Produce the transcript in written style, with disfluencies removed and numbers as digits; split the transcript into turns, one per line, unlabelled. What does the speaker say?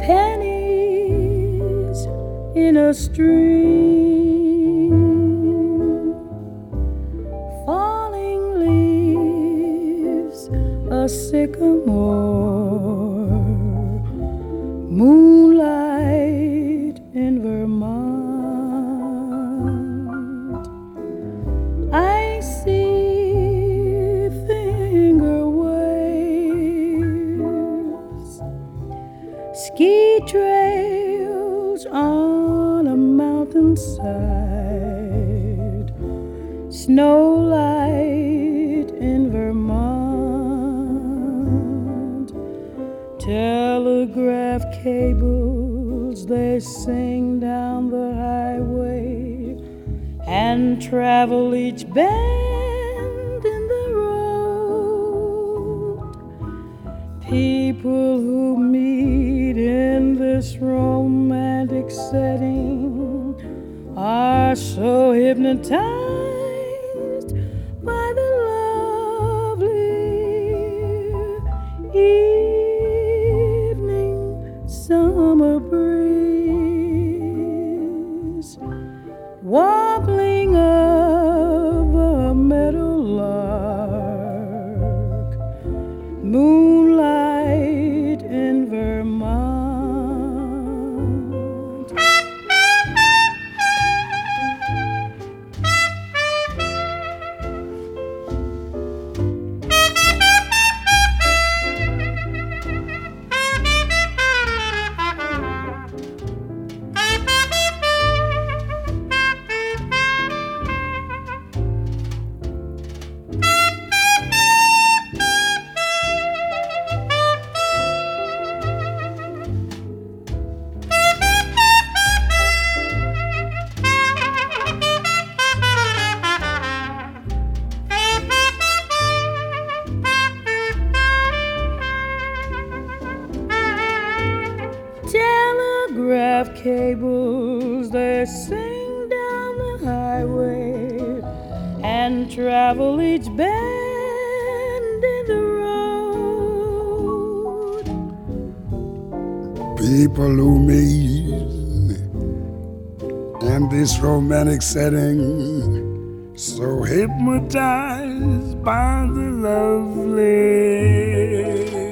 pennies in a stream, falling leaves, a sycamore, moonlight in Vermont. I see finger waves, ski trails on a mountainside, snowlight in Vermont. Telegraph cables, they sing down the highway and travel each bend in the road. People who meet in this romantic setting are so hypnotized by the lovely evening summer breeze, warbling of a meadowlark, moonlight in Vermont. Telegraph cables, they sing down the highway and travel each bend in the road.
People who meet in this romantic setting, so hypnotized by the lovely